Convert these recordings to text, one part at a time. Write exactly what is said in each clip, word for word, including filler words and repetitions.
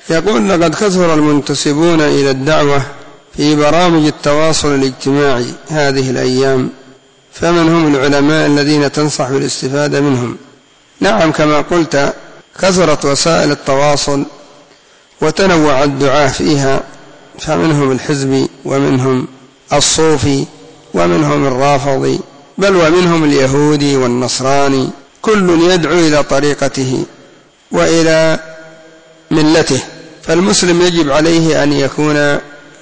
يقول: لقد كثر المنتسبون إلى الدعوة في برامج التواصل الاجتماعي هذه الأيام، فمن هم العلماء الذين تنصح بالاستفادة منهم؟ نعم، كما قلت كثرت وسائل التواصل وتنوع الدعاة فيها، فمنهم الحزبي ومنهم الصوفي ومنهم الرافضي، بل ومنهم اليهودي والنصراني، كل يدعو إلى طريقته وإلى ملته. فالمسلم يجب عليه أن يكون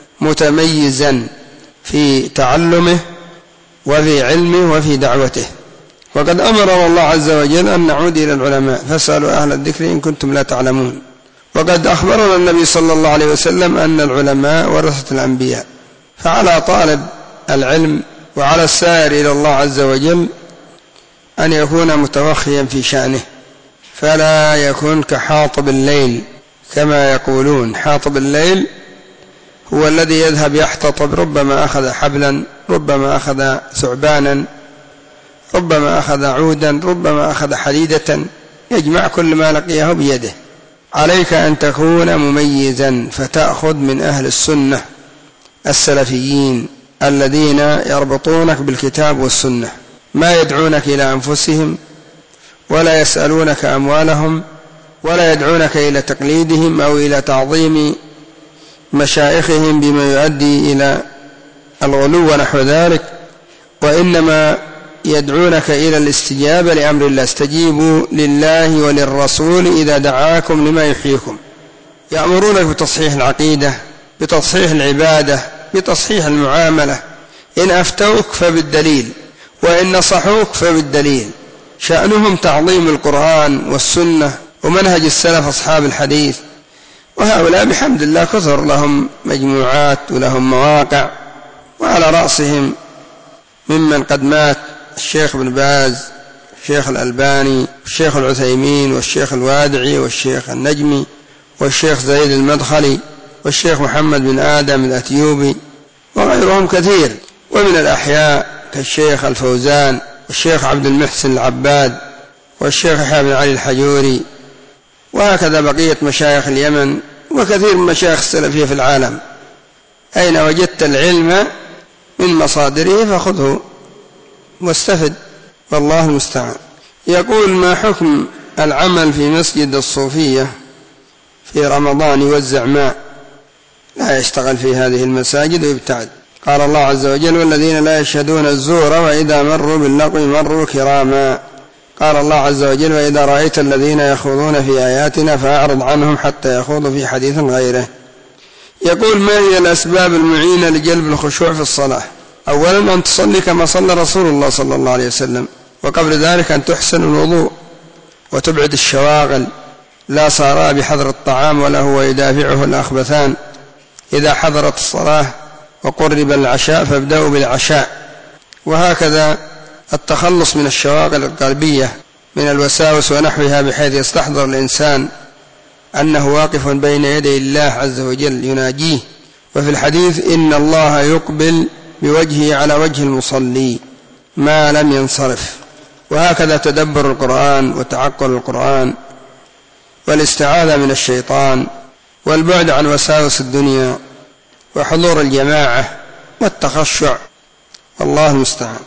متميزا في تعلمه وفي علمه وفي دعوته. وقد أمر الله عز وجل أن نعود إلى العلماء، فاسألوا أهل الذكر إن كنتم لا تعلمون. وقد أخبرنا النبي صلى الله عليه وسلم أن العلماء ورثة الأنبياء، فعلى طالب العلم وعلى السائر إلى الله عز وجل أن يكون متوخيا في شأنه، فلا يكون كحاطب الليل كما يقولون. حاطب الليل هو الذي يذهب يحتطب، ربما أخذ حبلا، ربما أخذ ثعبانا، ربما أخذ عودا، ربما أخذ حديدة، يجمع كل ما لقيه بيده. عليك أن تكون مميزا، فتأخذ من أهل السنة السلفيين الذين يربطونك بالكتاب والسنة، ما يدعونك إلى أنفسهم ولا يسألونك أموالهم ولا يدعونك إلى تقليدهم أو إلى تعظيم مشايخهم بما يؤدي إلى الغلو ونحو ذلك، وإنما يدعونك إلى الاستجابة لأمر الله. استجيبوا لله وللرسول إذا دعاكم لما يحييكم. يأمرونك بتصحيح العقيدة، بتصحيح العبادة، بتصحيح المعاملة. إن أفتوك فبالدليل، وإن نصحوك فبالدليل. شأنهم تعظيم القرآن والسنة ومنهج السلف أصحاب الحديث، وهؤلاء بحمد الله كثر، لهم مجموعات ولهم مواقع، وعلى رأسهم ممن قد مات الشيخ ابن باز، الشيخ الألباني، الشيخ العثيمين، والشيخ الوادعي، والشيخ النجمي، والشيخ زيد المدخلي، والشيخ محمد بن آدم الأتيوبي، وغيرهم كثير. ومن الأحياء كالشيخ الفوزان، والشيخ عبد المحسن العباد، والشيخ يحيى بن علي الحجوري، وهكذا بقية مشايخ اليمن وكثير من مشايخ السلفية في العالم. أين وجدت العلم من مصادره فخذه واستفد، والله المستعان. يقول: ما حكم العمل في مسجد الصوفية في رمضان يوزع ماء؟ لا يشتغل في هذه المساجد ويبتعد. قال الله عز وجل: والذين لا يشهدون الزور وإذا مروا باللغو مروا كراما. قال الله عز وجل: وإذا رأيت الذين يخوضون في آياتنا فأعرض عنهم حتى يخوضوا في حديث غيره. يقول: ما هي الأسباب المعينة لجلب الخشوع في الصلاة؟ أولا أن تصلي كما صلى رسول الله صلى الله عليه وسلم، وقبل ذلك أن تحسن الوضوء وتبعد الشواغل، لا صار بحضر الطعام ولا هو يدافعه الأخبثان. إذا حضرت الصلاة وقرب العشاء فابدأوا بالعشاء. وهكذا التخلص من الشواغل القلبية من الوساوس ونحوها، بحيث يستحضر الإنسان أنه واقف بين يدي الله عز وجل يناجيه. وفي الحديث: إن الله يقبل بوجهه على وجه المصلي ما لم ينصرف. وهكذا تدبر القرآن وتعقل القرآن والاستعاذة من الشيطان والبعد عن وساوس الدنيا وحضور الجماعة والتخشع، والله المستعان.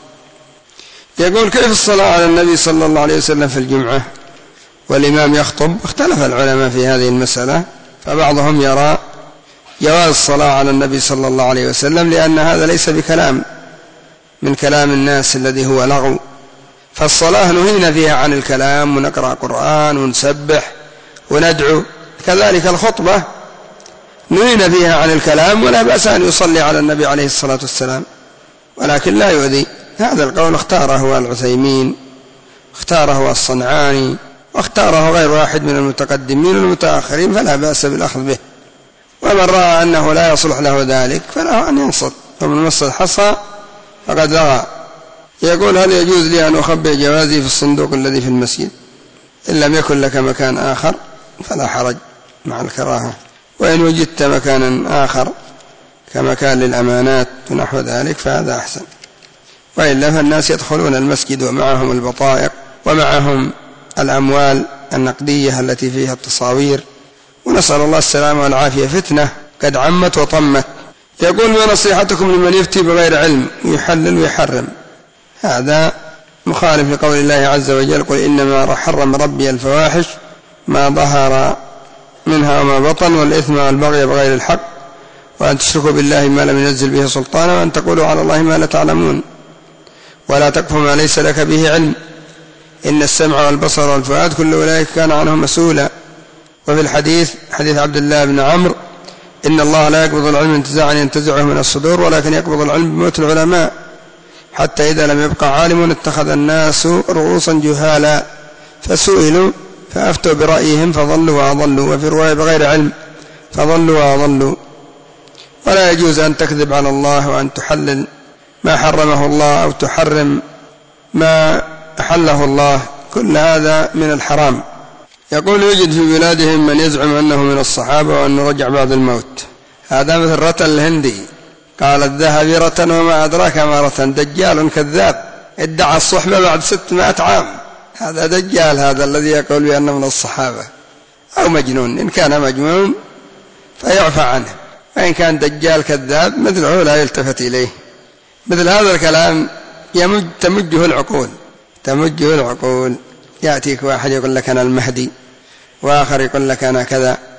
يقول: كيف الصلاة على النبي صلى الله عليه وسلم في الجمعة والإمام يخطب؟ اختلف العلماء في هذه المسألة، فبعضهم يرى جواز الصلاة على النبي صلى الله عليه وسلم، لأن هذا ليس بكلام من كلام الناس الذي هو لغو، فالصلاة نهينا فيها عن الكلام، ونقرأ قرآن ونسبح وندعو. كذلك الخطبة نهينا فيها عن الكلام، ولا بأس أن يصلي على النبي عليه الصلاة والسلام، ولكن لا يؤذي. هذا القول اختاره العثيمين، اختاره الصنعاني، واختاره غير واحد من المتقدمين والمتأخرين، فلا بأس بالأخذ به. ومن رأى أنه لا يصلح له ذلك فله أن ينصت، ومن مس الحصى فقد لغى. يقول: هل يجوز لي أن أخبئ جوازي في الصندوق الذي في المسجد؟ إن لم يكن لك مكان آخر فلا حرج مع الكراهة، وإن وجدت مكانا آخر كمكان للأمانات ونحو ذلك فهذا أحسن. وإلا فالناس يدخلون المسجد ومعهم البطائق ومعهم الأموال النقدية التي فيها التصاوير ونسأل الله السلامة والعافية، فتنة قد عمت وطمت. يقول: ما نصيحتكم لمن يفتي بغير علم يحلل ويحرم؟ هذا مخالف لقول الله عز وجل: قل إنما حرم ربي الفواحش ما ظهر منها وما بطن والإثم والبغي بغير الحق وأن تشركوا بالله ما لم ينزل به سلطانا وأن تقولوا على الله ما لا تعلمون ولا تقف ما ليس لك به علم إن السمع والبصر والفؤاد كل أولئك كان عنه مسؤولا. وفي الحديث حديث عبد الله بن عمرو: إن الله لا يقبض العلم انتزاعا ينتزعه من الصدور ولكن يقبض العلم بموت العلماء حتى إذا لم يبقى عالم اتخذ الناس رؤوسا جهالا فسئلوا فأفتوا برأيهم فضلوا وأضلوا، وفي رواية بغير علم فضلوا وأضلوا. ولا يجوز أن تكذب على الله وأن تحلل ما حرمه الله أو تحرم ما أحله الله، كل هذا من الحرام. يقول: يوجد في بلادهم من يزعم أنه من الصحابة وأنه رجع بعد الموت. هذا مثل رتل الهندي قال: الذهب رتن وما أدراك ما رتن، دجال كذاب ادعى الصحبة بعد ستمائة عام. هذا دجال، هذا الذي يقول بأنه من الصحابة، أو مجنون. إن كان مجنون فيعفى عنه، وإن كان دجال كذاب مثله لا يلتفت إليه. مثل هذا الكلام يمج تمجه العقول تمجه العقول يأتيك واحد يقول لك أنا المهدي، وآخر يقول لك أنا كذا،